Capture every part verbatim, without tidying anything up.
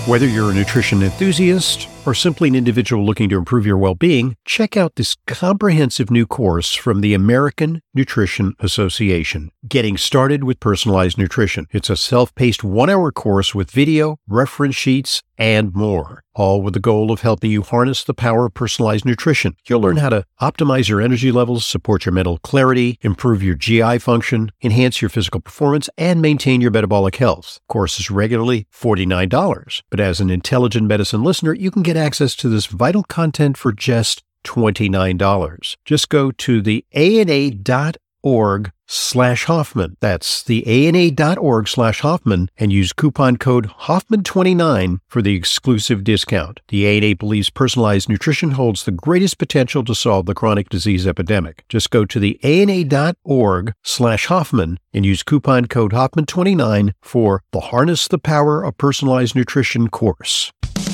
Whether you're a nutrition enthusiast or simply an individual looking to improve your well-being, check out this comprehensive new course from the American Nutrition Association, Getting Started with Personalized Nutrition. It's a self-paced one-hour course with video, reference sheets, and more, all with the goal of helping you harness the power of personalized nutrition. You'll learn how to optimize your energy levels, support your mental clarity, improve your G I function, enhance your physical performance, and maintain your metabolic health. The course is regularly forty-nine dollars, but as an Intelligent Medicine listener, you can get access to this vital content for just twenty-nine dollars. Just go to the ana dot org slash Hoffman. That's the ana dot org slash Hoffman and use coupon code Hoffman twenty-nine for the exclusive discount. The A N A believes personalized nutrition holds the greatest potential to solve the chronic disease epidemic. Just go to the ana dot org slash Hoffman and use coupon code Hoffman twenty-nine for the Harness the Power of Personalized Nutrition course.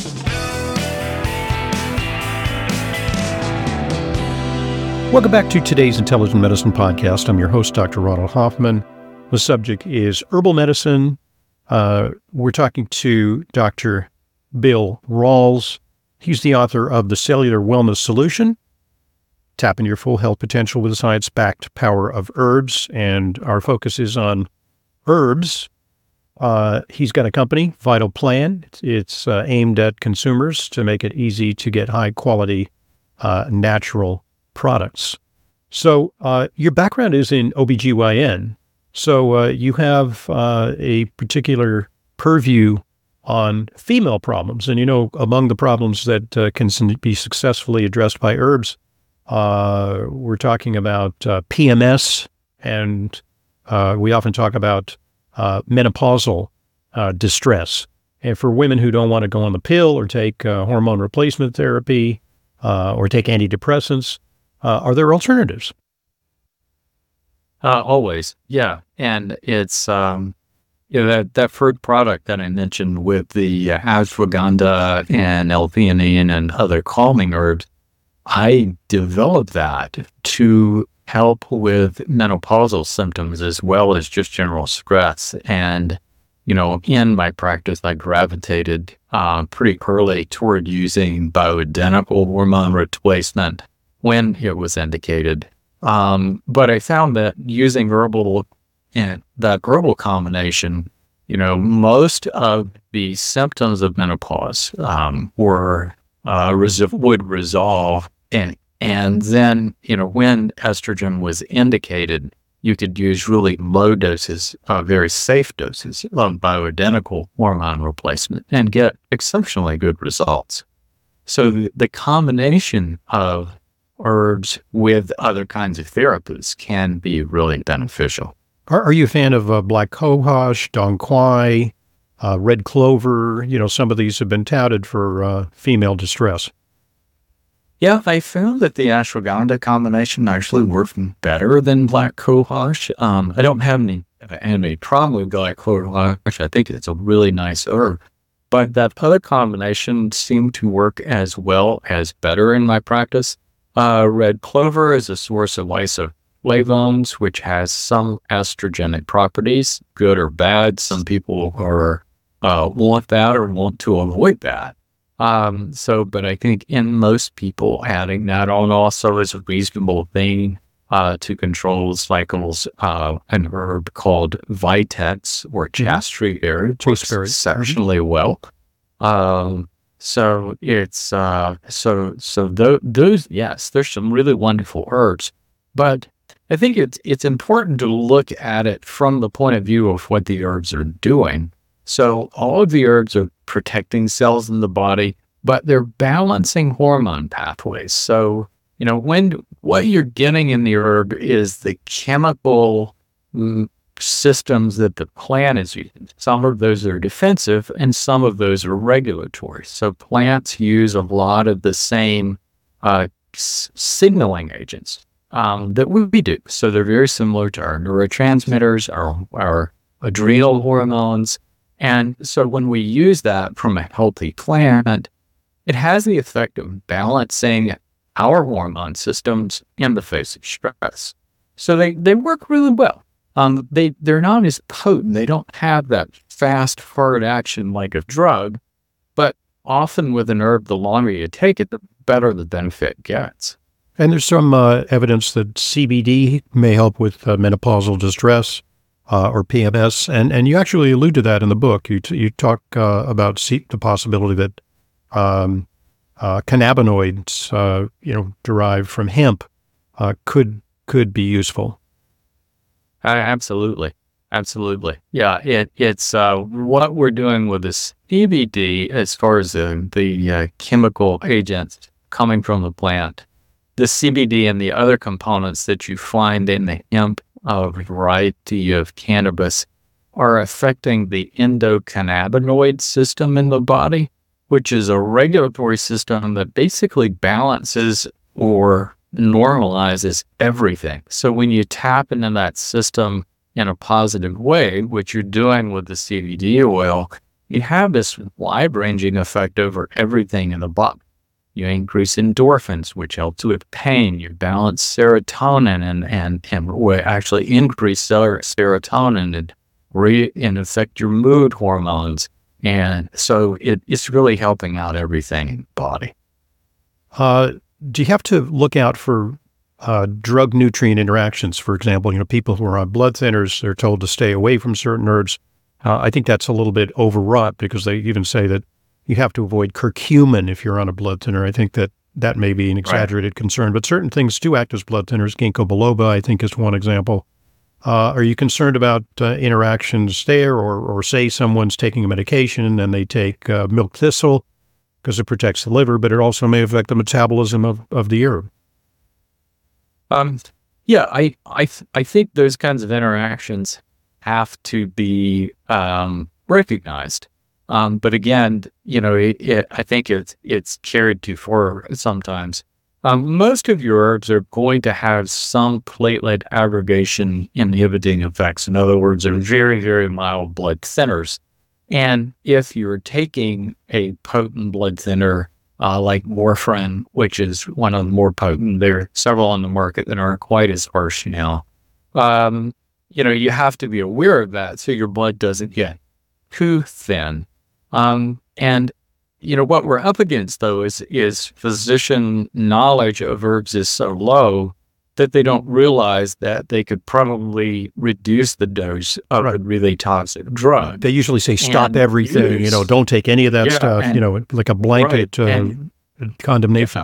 Welcome back to today's Intelligent Medicine Podcast. I'm your host, Doctor Ronald Hoffman. The subject is herbal medicine. Uh, we're talking to Doctor Bill Rawls. He's the author of The Cellular Wellness Solution, Tapping Your Full Health Potential with the Science-Backed Power of Herbs. And our focus is on herbs. Uh, he's got a company, Vital Plan. It's, it's uh, aimed at consumers to make it easy to get high-quality, uh, natural products. So uh, your background is in O B G Y N. So uh, you have uh, a particular purview on female problems. And, you know, among the problems that uh, can be successfully addressed by herbs, uh, we're talking about uh, P M S, and uh, we often talk about uh, menopausal uh, distress. And for women who don't want to go on the pill or take uh, hormone replacement therapy uh, or take antidepressants, Uh, are there alternatives? Uh, always, yeah. And it's, um, you know, that, that first product that I mentioned with the uh, ashwagandha and L-theanine and other calming herbs, I developed that to help with menopausal symptoms as well as just general stress. And, you know, in my practice, I gravitated uh, pretty early toward using bioidentical hormone replacement when it was indicated. Um, but I found that using herbal and that herbal combination, you know, most of the symptoms of menopause um, were uh, res- would resolve. And, and then, you know, when estrogen was indicated, you could use really low doses, uh, very safe doses of bioidentical hormone replacement and get exceptionally good results. So the, the combination of herbs with other kinds of therapies can be really beneficial. Are, are you a fan of uh, black cohosh, dong quai, uh, red clover? You know, some of these have been touted for uh, female distress. Yeah, I found that the ashwagandha combination actually worked better than black cohosh. Um, I don't have any, any problem with black cohosh. I think it's a really nice herb. But that other combination seemed to work as well as better in my practice. Uh, red clover is a source of isoflavones, which has some estrogenic properties, good or bad. Some people are uh, want that or want to avoid that. Um, so, but I think in most people, adding that on also is a reasonable thing uh, to control cycles. Uh, an herb called Vitex or Chaste berry works exceptionally mm-hmm. well. Um, So it's, uh, so, so th- those, yes, there's some really wonderful herbs, but I think it's, it's important to look at it from the point of view of what the herbs are doing. So all of the herbs are protecting cells in the body, but they're balancing hormone pathways. So, you know, when, what you're getting in the herb is the chemical mm, systems that the plant is using. Some of those are defensive and some of those are regulatory. So plants use a lot of the same uh, s- signaling agents um, that we do. So they're very similar to our neurotransmitters, our, our adrenal hormones. And so when we use that from a healthy plant, it has the effect of balancing our hormone systems in the face of stress. So they, they work really well. Um, they, they're not as potent. They don't have that fast, hard action like a drug, But often with an herb, the longer you take it, the better the benefit gets. And there's some uh, evidence that C B D may help with uh, menopausal distress uh, or P M S, and and you actually allude to that in the book. You t- you talk uh, about C- the possibility that um, uh, cannabinoids, uh, you know, derived from hemp, uh, could could be useful. Uh, absolutely, absolutely, yeah. It it's uh, what we're doing with this C B D as far as the the uh, chemical agents coming from the plant. The C B D and the other components that you find in the hemp uh, variety of cannabis are affecting the endocannabinoid system in the body, which is a regulatory system that basically balances or normalizes everything. So when you tap into that system in a positive way, which you're doing with the C B D oil, you have this wide-ranging effect over everything in the body. You increase endorphins, which helps with pain. You balance serotonin and and, and will actually increase ser- serotonin and, re- and affect your mood hormones. And so it, it's really helping out everything in the body. Uh, do you have to look out for uh, drug-nutrient interactions? For example, you know, people who are on blood thinners, they're told to stay away from certain herbs. Uh, I think that's a little bit overwrought because they even say that you have to avoid curcumin if you're on a blood thinner. I think that that may be an exaggerated right. concern, but certain things do act as blood thinners. Ginkgo biloba, I think, is one example. Uh, are you concerned about uh, interactions there, or, or say someone's taking a medication and they take uh, milk thistle because it protects the liver, but it also may affect the metabolism of, of the herb? Um, yeah, I I th- I think those kinds of interactions have to be um, recognized. Um, but again, you know, it, it, I think it's it's carried too far sometimes. Um, most of your herbs are going to have some platelet aggregation inhibiting effects. In other words, they're very, very mild blood thinners. And if you're taking a potent blood thinner uh, like warfarin, which is one of the more potent, there are several on the market that aren't quite as harsh now. Um, you know, you have to be aware of that so your blood doesn't get too thin. Um, and, you know, what we're up against, though, is is physician knowledge of herbs is so low that they don't realize that they could probably reduce the dose of right. a really toxic drug. They usually say, stop and everything, use, you know, don't take any of that yeah, stuff, and, you know, like a blanket right, uh, and, condemnation. Yeah.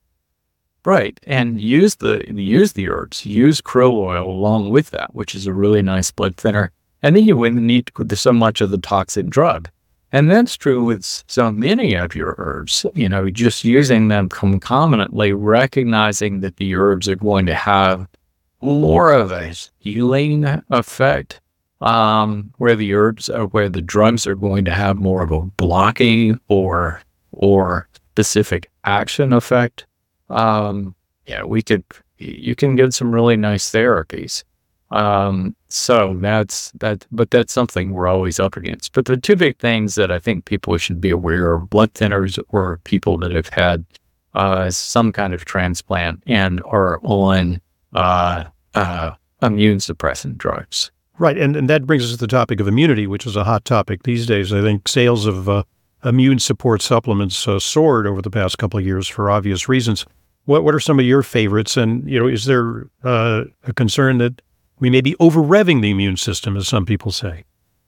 Right. And use the use the herbs, use krill oil along with that, which is a really nice blood thinner. And then you wouldn't need so much of the toxic drug. And that's true with so many of your herbs, you know, just using them concomitantly, recognizing that the herbs are going to have more of a healing effect, um, where the herbs are, where the drugs are going to have more of a blocking or, or specific action effect. Um, yeah, we could, you can get some really nice therapies. Um, so that's that, but that's something we're always up against. But the two big things that I think people should be aware of: blood thinners or people that have had uh, some kind of transplant and are on uh, uh, immune suppressant drugs. Right, and and that brings us to the topic of immunity, which is a hot topic these days. I think sales of uh, immune support supplements uh, soared over the past couple of years for obvious reasons. What what are some of your favorites? And you know, is there uh, a concern that we may be over-revving the immune system, as some people say?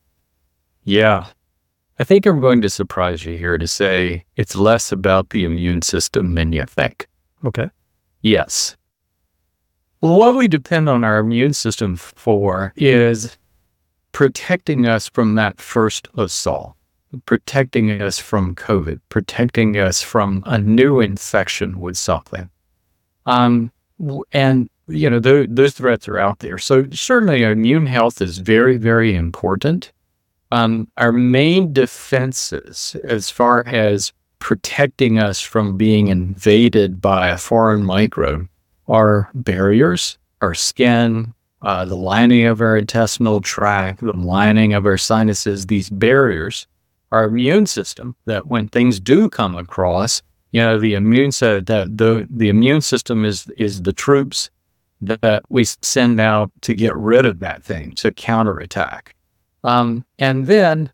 Yeah. I think I'm going to surprise you here to say it's less about the immune system than you think. Okay. Yes. Well, what we depend on our immune system for is protecting us from that first assault, protecting us from COVID, protecting us from a new infection with something. Um, and You know, th- those threats are out there. So certainly immune health is very, very important. Um, our main defenses as far as protecting us from being invaded by a foreign microbe are barriers, our skin, uh, the lining of our intestinal tract, the lining of our sinuses, these barriers, our immune system, that when things do come across, you know, the immune so that the the immune system is is the troops that we send out to get rid of that thing, to counterattack. Um, and then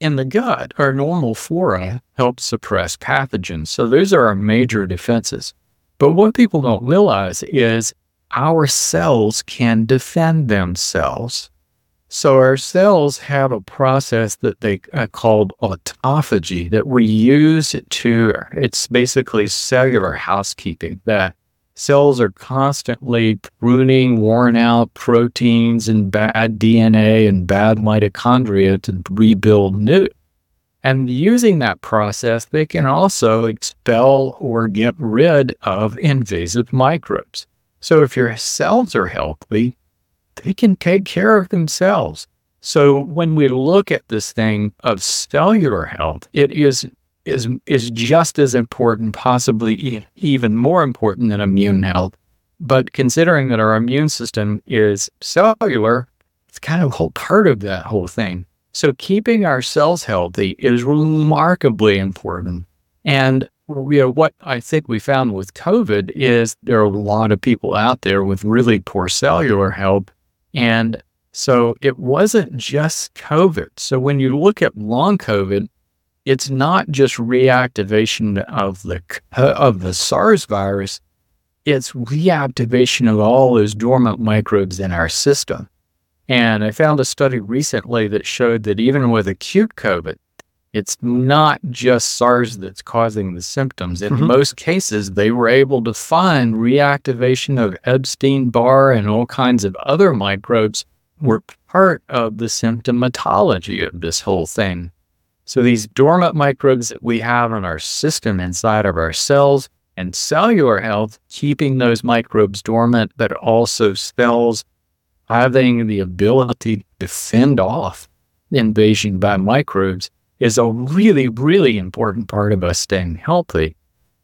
in the gut, our normal flora helps suppress pathogens. So those are our major defenses. But what people don't realize is our cells can defend themselves. So our cells have a process that they uh, called autophagy that we use to, it's basically cellular housekeeping, that cells are constantly pruning worn out proteins and bad D N A and bad mitochondria to rebuild new. And using that process, they can also expel or get rid of invasive microbes. So if your cells are healthy, they can take care of themselves. So when we look at this thing of cellular health, it is is is just as important, possibly e- even more important than immune health. But considering that our immune system is cellular, it's kind of a whole part of that whole thing. So keeping our cells healthy is remarkably important. And you know, what I think we found with COVID is there are a lot of people out there with really poor cellular health. And so it wasn't just COVID. So when you look at long COVID, it's not just reactivation of the of the SARS virus, it's reactivation of all those dormant microbes in our system. And I found a study recently that showed that even with acute COVID, it's not just SARS that's causing the symptoms. In mm-hmm. most cases, they were able to find reactivation of Epstein-Barr and all kinds of other microbes were part of the symptomatology of this whole thing. So these dormant microbes that we have in our system inside of our cells and cellular health, keeping those microbes dormant, but also cells having the ability to fend off invasion by microbes is a really, really important part of us staying healthy.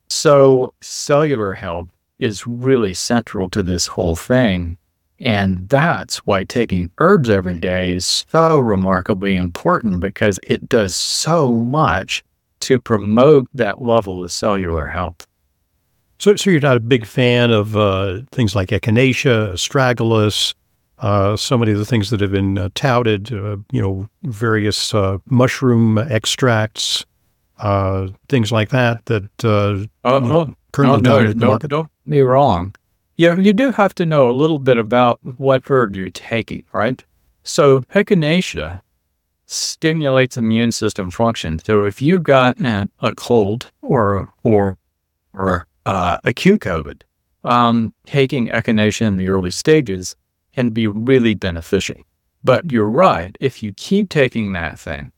So cellular health is really central to this whole thing. And that's why taking herbs every day is so remarkably important, because it does so much to promote that level of cellular health. So, so you're not a big fan of uh, things like echinacea, astragalus, uh, so many of the things that have been uh, touted, uh, you know, various uh, mushroom extracts, uh, things like that, that uh, uh, no, currently no, no, no, don't get me wrong. Yeah, you do have to know a little bit about what herb you're taking, right? So echinacea stimulates immune system function. So if you've got uh, a cold or or or uh, acute COVID, um, taking echinacea in the early stages can be really beneficial. But you're right, if you keep taking that thing,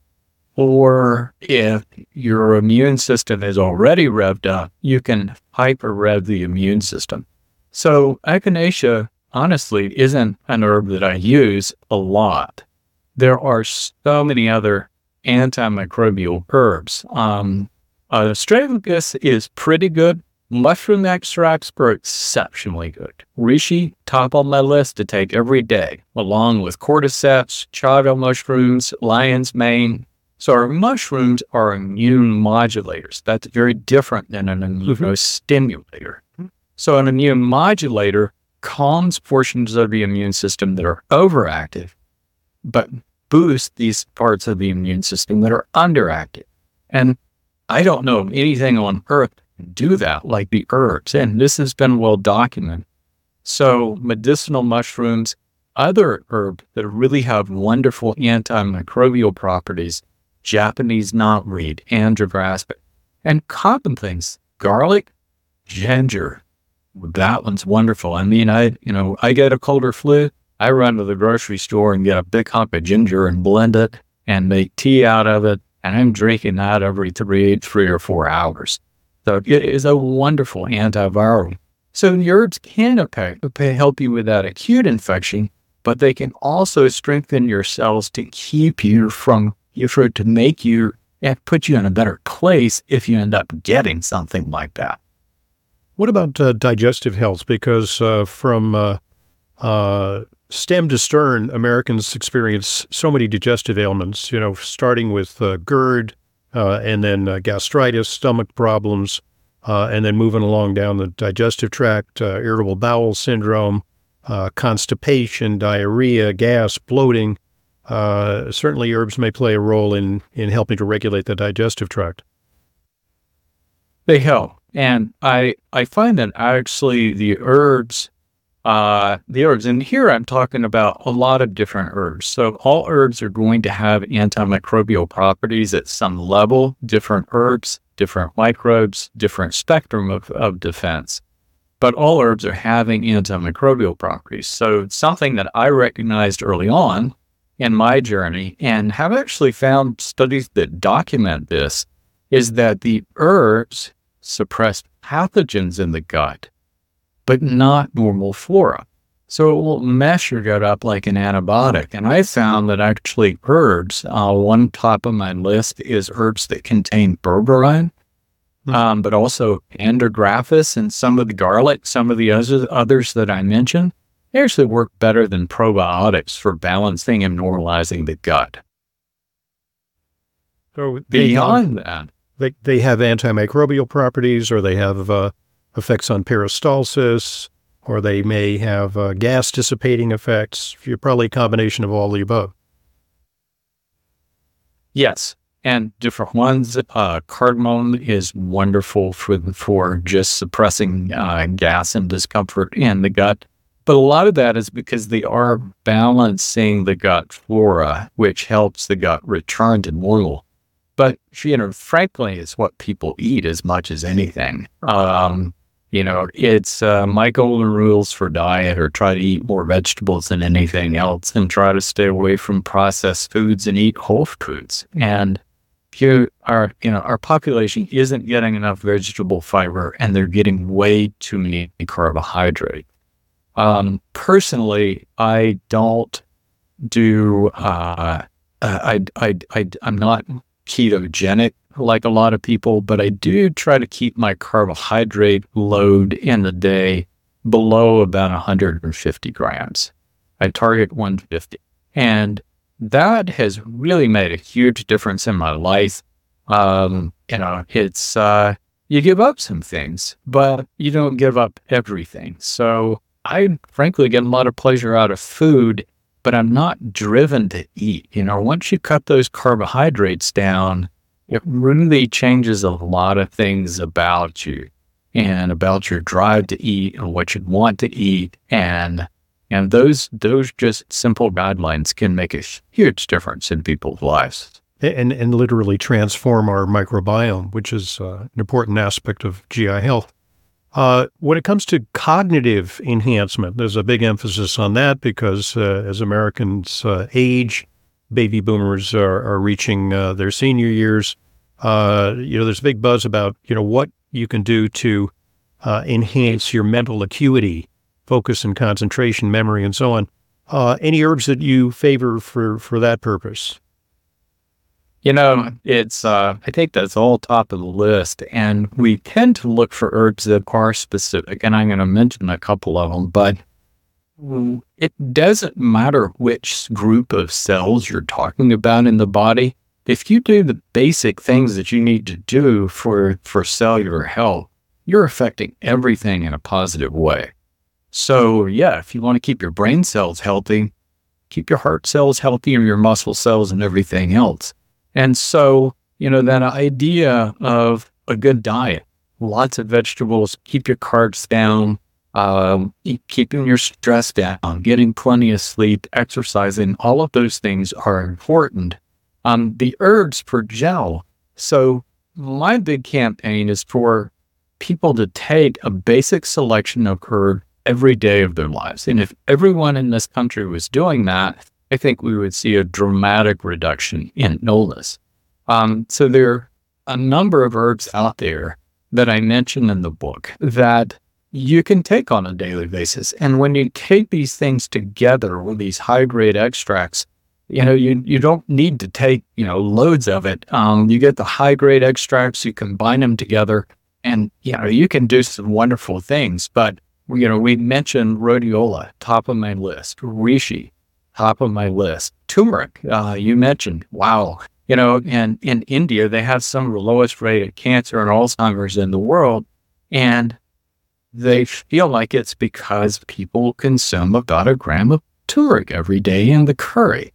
or if your immune system is already revved up, you can hyper-rev the immune system. So echinacea, honestly, isn't an herb that I use a lot. There are so many other antimicrobial herbs. Um, uh, astragalus is pretty good. Mushroom extracts are exceptionally good. Reishi, top on my list to take every day, along with cordyceps, chaga mushrooms, lion's mane. So our mushrooms are immune modulators. That's very different than an immunostimulator. So an immune modulator calms portions of the immune system that are overactive, but boosts these parts of the immune system that are underactive. And I don't know of anything on earth that can do that like the herbs, and this has been well documented. So medicinal mushrooms, other herbs that really have wonderful antimicrobial properties, Japanese knotweed, andrograspis, and common things, garlic, ginger. That one's wonderful. I mean, I, you know, I get a cold or flu, I run to the grocery store and get a big hunk of ginger and blend it and make tea out of it. And I'm drinking that every three, three or four hours. So it is a wonderful antiviral. So the herbs can affect, help you with that acute infection, but they can also strengthen your cells to keep you from, to make you, and put you in a better place if you end up getting something like that. What about uh, digestive health? Because uh, from uh, uh, stem to stern, Americans experience so many digestive ailments, you know, starting with uh, GERD uh, and then uh, gastritis, stomach problems, uh, and then moving along down the digestive tract, uh, irritable bowel syndrome, uh, constipation, diarrhea, gas, bloating. uh, certainly herbs may play a role in, in helping to regulate the digestive tract. They help. And I I find that actually the herbs, uh, the herbs, and here I'm talking about a lot of different herbs. So all herbs are going to have antimicrobial properties at some level, different herbs, different microbes, different spectrum of, of defense. But all herbs are having antimicrobial properties. So something that I recognized early on in my journey, and have actually found studies that document this, is that the herbs suppress pathogens in the gut, but not normal flora. So it will mess your gut up like an antibiotic. And I found that actually herbs, uh, one top of my list is herbs that contain berberine, mm-hmm. um, but also andrographis and some of the garlic, some of the other, others that I mentioned, they actually work better than probiotics for balancing and normalizing the gut. So beyond that, They they have antimicrobial properties, or they have uh, effects on peristalsis, or they may have uh, gas dissipating effects. You're probably a combination of all the above. Yes, and different ones. Uh, cardamom is wonderful for for just suppressing uh, gas and discomfort in the gut. But a lot of that is because they are balancing the gut flora, which helps the gut return to normal. But, you know, frankly, it's what people eat as much as anything. Um, you know, it's uh, my golden rules for diet are try to eat more vegetables than anything else and try to stay away from processed foods and eat whole foods. And you our, you know, our population isn't getting enough vegetable fiber, and they're getting way too many carbohydrates. Um, personally, I don't do, uh, I, I, I, I'm not ketogenic like a lot of people, but I do try to keep my carbohydrate load in the day below about one hundred fifty grams. I target one hundred fifty. And that has really made a huge difference in my life. Um, you know, it's, uh, you give up some things, but you don't give up everything. So I frankly get a lot of pleasure out of food, but I'm not driven to eat. You know, once you cut those carbohydrates down, it really changes a lot of things about you and about your drive to eat and what you want to eat. And and those those just simple guidelines can make a huge difference in people's lives. And, and literally transform our microbiome, which is uh, an important aspect of G I health. Uh, when it comes to cognitive enhancement, there's a big emphasis on that because uh, as Americans uh, age, baby boomers are, are reaching uh, their senior years. Uh, you know, there's a big buzz about, you know, what you can do to uh, enhance your mental acuity, focus and concentration, memory, and so on. Uh, any herbs that you favor for, for that purpose? You know, it's, uh, I think that's all top of the list. And we tend to look for herbs that are specific. And I'm going to mention a couple of them, but it doesn't matter which group of cells you're talking about in the body. If you do the basic things that you need to do for, for cellular health, you're affecting everything in a positive way. So yeah, if you want to keep your brain cells healthy, keep your heart cells healthy and your muscle cells and everything else. And so, you know, that idea of a good diet, lots of vegetables, keep your carbs down, um, keeping your stress down, getting plenty of sleep, exercising, all of those things are important. Um, the herbs per gel. So my big campaign is for people to take a basic selection of herb every day of their lives. And if everyone in this country was doing that, I think we would see a dramatic reduction in illness. Um, so there are a number of herbs out there that I mentioned in the book that you can take on a daily basis. And when you take these things together with these high-grade extracts, you know, you, you don't need to take, you know, loads of it. Um, you get the high-grade extracts, you combine them together, and, you know, you can do some wonderful things. But, you know, we mentioned rhodiola, top of my list, reishi, top of my list. Turmeric, uh, you mentioned, wow. You know, and in India, they have some of the lowest rate of cancer and Alzheimer's in the world. And they feel like it's because people consume about a gram of turmeric every day in the curry.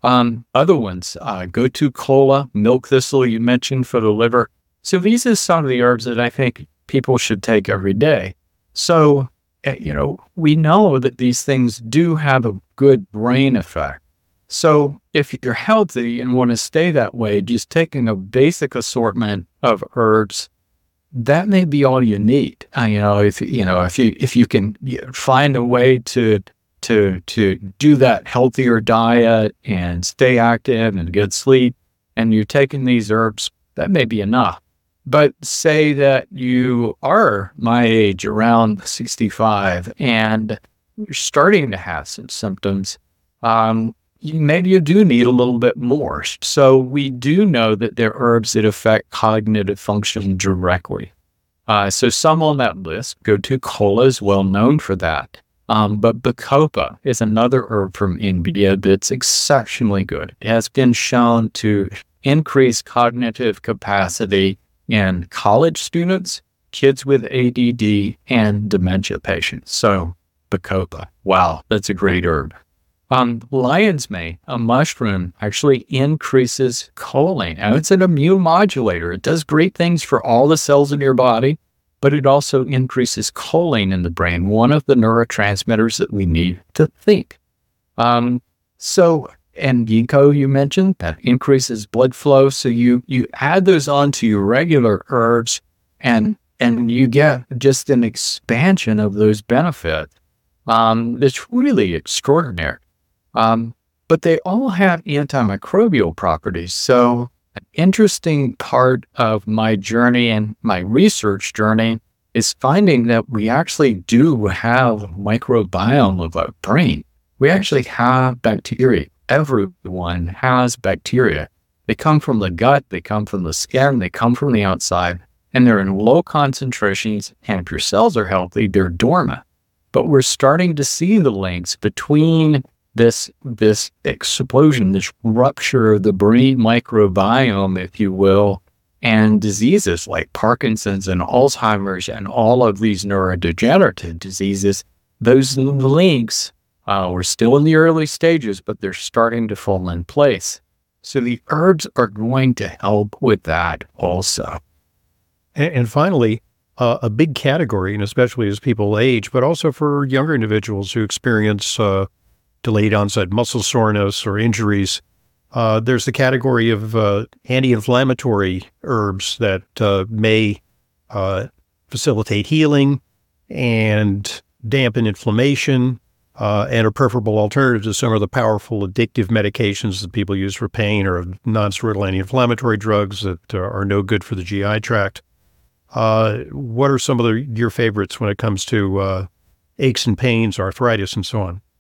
Um, other ones, uh, gotu kola, milk thistle you mentioned for the liver. So these are some of the herbs that I think people should take every day. So, uh, you know, we know that these things do have a good brain effect. So if you're healthy and want to stay that way, just taking a basic assortment of herbs, that may be all you need. Uh, you know, if you know if you if you can find a way to to to do that healthier diet and stay active and get sleep, and you're taking these herbs, that may be enough. But say that you are my age, around sixty-five, and you're starting to have some symptoms. Um, You, maybe you do need a little bit more. So we do know that there are herbs that affect cognitive function directly. Uh, so some on that list, gotu kola is well known for that. Um, but bacopa is another herb from India that's exceptionally good. It has been shown to increase cognitive capacity in college students, kids with A D D, and dementia patients. So bacopa, wow, that's a great herb. Um, lion's mane, a mushroom, actually increases choline. Now, it's an immune modulator. It does great things for all the cells in your body, but it also increases choline in the brain, one of the neurotransmitters that we need to think. Um, so, and ginkgo, you mentioned, that increases blood flow. So you you add those onto your regular herbs, and and you get just an expansion of those benefits. Um, it's really extraordinary. Um, but they all have antimicrobial properties. So an interesting part of my journey and my research journey is finding that we actually do have a microbiome of our brain. We actually have bacteria. Everyone has bacteria. They come from the gut, they come from the skin, they come from the outside, and they're in low concentrations. And if your cells are healthy, they're dormant. But we're starting to see the links between this this explosion, this rupture of the brain microbiome, if you will, and diseases like Parkinson's and Alzheimer's and all of these neurodegenerative diseases. Those links, uh, we're still in the early stages, but they're starting to fall in place. So the herbs are going to help with that also. And, and finally, uh, a big category, and especially as people age, but also for younger individuals who experience uh, delayed onset muscle soreness or injuries. Uh, there's the category of uh, anti-inflammatory herbs that uh, may uh, facilitate healing and dampen inflammation uh, and are preferable alternatives to some of the powerful addictive medications that people use for pain or non-steroidal anti-inflammatory drugs that uh, are no good for the G I tract. Uh, what are some of the, your favorites when it comes to uh, aches and pains, arthritis, and so on?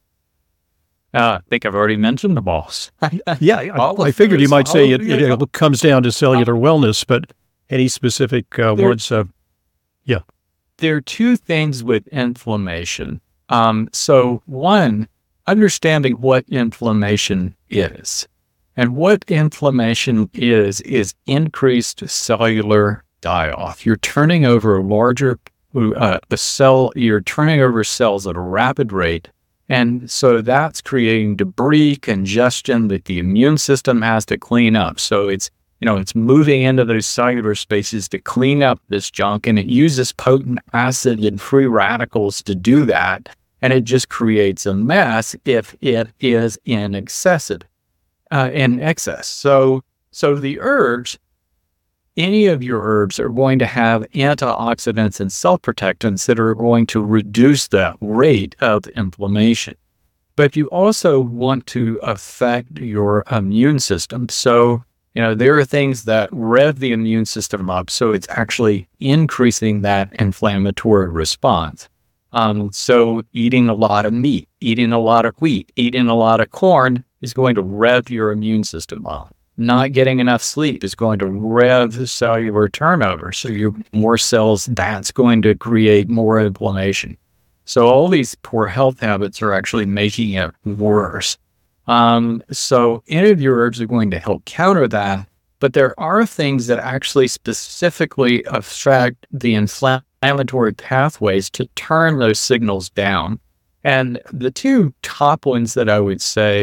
Uh, I think I've already mentioned the balls. yeah, I, I figured you might say it, it comes down to cellular wellness, but any specific uh, there, words? Uh, yeah. There are two things with inflammation. Um, so one, understanding what inflammation is. And what inflammation is, is increased cellular die-off. You're turning over a larger, uh, the cell, you're turning over cells at a rapid rate. And so that's creating debris, congestion that the immune system has to clean up. So it's, you know, it's moving into those cellular spaces to clean up this junk, and it uses potent acid and free radicals to do that. And it just creates a mess if it is in excessive, uh, in excess. So, so the herbs, any of your herbs are going to have antioxidants and self-protectants that are going to reduce that rate of inflammation. But you also want to affect your immune system. So, you know, there are things that rev the immune system up, so it's actually increasing that inflammatory response. Um, so eating a lot of meat, eating a lot of wheat, eating a lot of corn is going to rev your immune system up. Not getting enough sleep is going to rev the cellular turnover. So you more cells, that's going to create more inflammation. So all these poor health habits are actually making it worse. Um, so any of your herbs are going to help counter that, but there are things that actually specifically affect the inflammatory pathways to turn those signals down. And the two top ones that I would say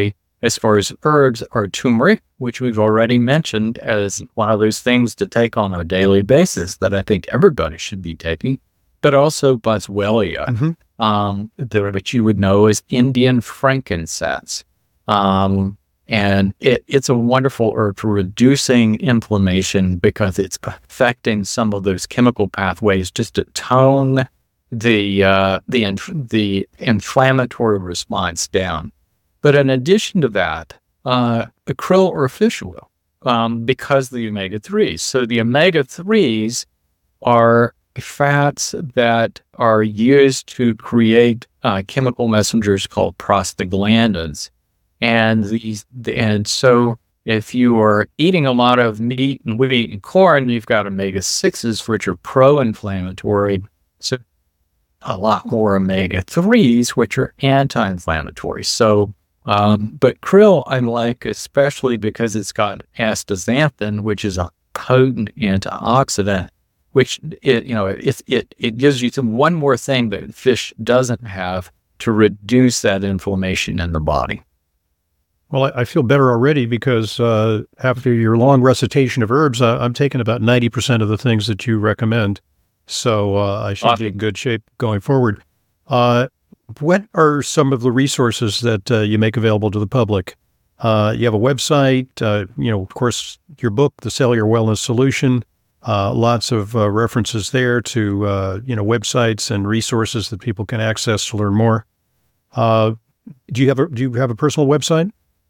As far as herbs are turmeric, which we've already mentioned as one of those things to take on a daily basis that I think everybody should be taking, but also boswellia, mm-hmm. um, which you would know as Indian frankincense. Um, and it, it's a wonderful herb for reducing inflammation because it's affecting some of those chemical pathways just to tone the uh, the inf- the inflammatory response down. But in addition to that, uh, krill or fish oil, um, because of the omega threes. So the omega threes are fats that are used to create uh, chemical messengers called prostaglandins. And these, and so if you are eating a lot of meat and wheat and corn, you've got omega sixes, which are pro-inflammatory. So a lot more omega threes, which are anti-inflammatory. So, um, but krill I like especially because it's got astaxanthin, which is a potent antioxidant, which it, you know, it, it, it gives you some, one more thing that fish doesn't have to reduce that inflammation in the body. Well, I, I feel better already because uh, after your long recitation of herbs, uh, I'm taking about ninety percent of the things that you recommend. So uh, I should awesome. be in good shape going forward. Uh, what are some of the resources that uh, you make available to the public? Uh, you have a website, uh, you know, of course, your book, The Cellular Wellness Solution, uh, lots of uh, references there to, uh, you know, websites and resources that people can access to learn more. Uh, do you have a, do you have a personal website?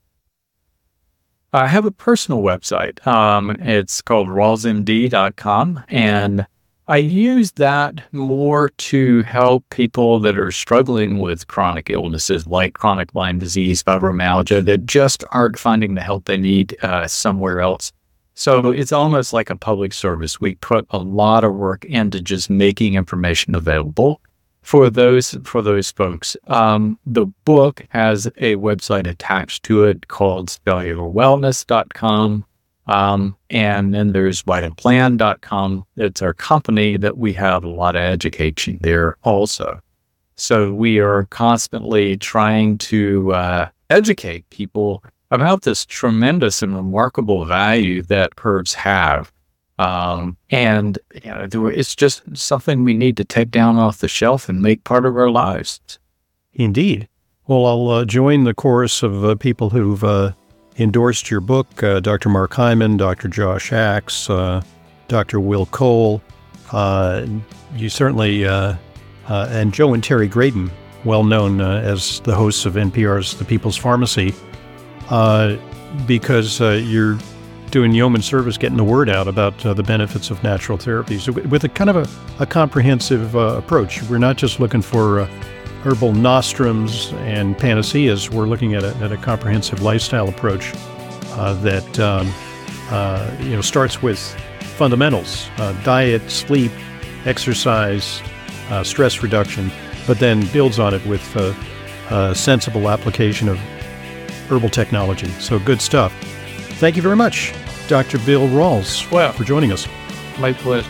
I have a personal website. Um, it's called rawls m d dot com, and I use that more to help people that are struggling with chronic illnesses like chronic Lyme disease, fibromyalgia, that just aren't finding the help they need uh, somewhere else. So it's almost like a public service. We put a lot of work into just making information available for those for those folks. Um, the book has a website attached to it called cellular wellness dot com. Um, and then there's vital plan dot com. It's our company that we have a lot of education there also. So we are constantly trying to uh, educate people about this tremendous and remarkable value that herbs have. Um, and you know, it's just something we need to take down off the shelf and make part of our lives. Indeed. Well, I'll uh, join the chorus of uh, people who've uh, endorsed your book, uh, Doctor Mark Hyman, Doctor Josh Axe, uh, Doctor Will Cole. Uh, you certainly, uh, uh, and Joe and Terry Graydon, well known uh, as the hosts of N P R's The People's Pharmacy, uh, because uh, you're doing yeoman service, getting the word out about uh, the benefits of natural therapies with a kind of a, a comprehensive uh, approach. We're not just looking for uh, herbal nostrums and panaceas. We're looking at a, at a comprehensive lifestyle approach uh, that um, uh, you know starts with fundamentals: uh, diet, sleep, exercise, uh, stress reduction, but then builds on it with uh, uh, sensible application of herbal technology. So good stuff. Thank you very much, Doctor Bill Rawls, well, for joining us. My pleasure.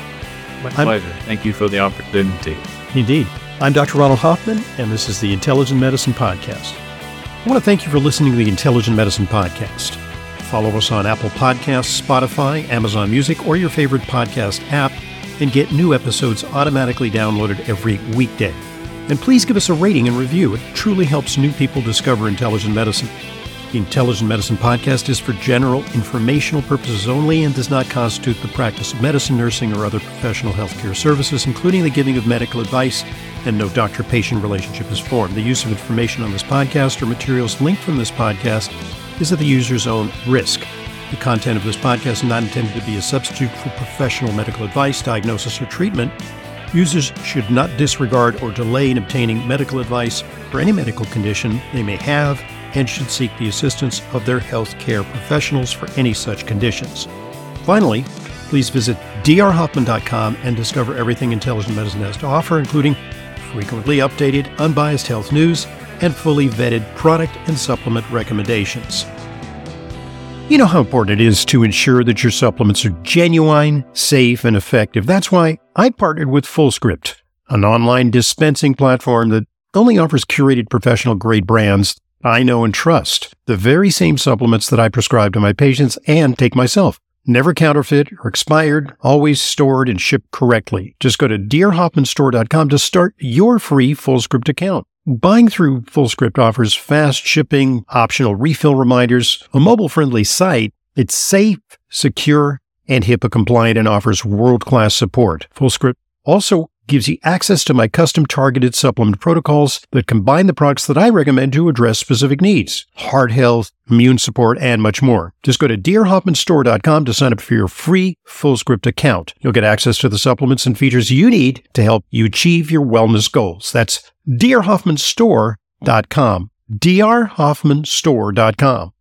My pleasure. I'm, Thank you for the opportunity. Indeed. I'm Doctor Ronald Hoffman, and this is the Intelligent Medicine Podcast. I want to thank you for listening to the Intelligent Medicine Podcast. Follow us on Apple Podcasts, Spotify, Amazon Music, or your favorite podcast app, and get new episodes automatically downloaded every weekday. And please give us a rating and review. It truly helps new people discover intelligent medicine. The Intelligent Medicine Podcast is for general informational purposes only and does not constitute the practice of medicine, nursing, or other professional healthcare services, including the giving of medical advice, and no doctor-patient relationship is formed. The use of information on this podcast or materials linked from this podcast is at the user's own risk. The content of this podcast is not intended to be a substitute for professional medical advice, diagnosis, or treatment. Users should not disregard or delay in obtaining medical advice for any medical condition they may have, and should seek the assistance of their healthcare professionals for any such conditions. Finally, please visit d r hoffman dot com and discover everything intelligent medicine has to offer, including frequently updated, unbiased health news and fully vetted product and supplement recommendations. You know how important it is to ensure that your supplements are genuine, safe, and effective. That's why I partnered with Fullscript, an online dispensing platform that only offers curated professional-grade brands I know and trust. The very same supplements that I prescribe to my patients and take myself. Never counterfeit or expired, always stored and shipped correctly. Just go to dear hoffman store dot com to start your free FullScript account. Buying through FullScript offers fast shipping, optional refill reminders, a mobile-friendly site. It's safe, secure, and HIPAA compliant and offers world-class support. FullScript also gives you access to my custom targeted supplement protocols that combine the products that I recommend to address specific needs, heart health, immune support, and much more. Just go to dear hoffman store dot com to sign up for your free FullScript account. You'll get access to the supplements and features you need to help you achieve your wellness goals. That's dear hoffman store dot com. dear hoffman store dot com.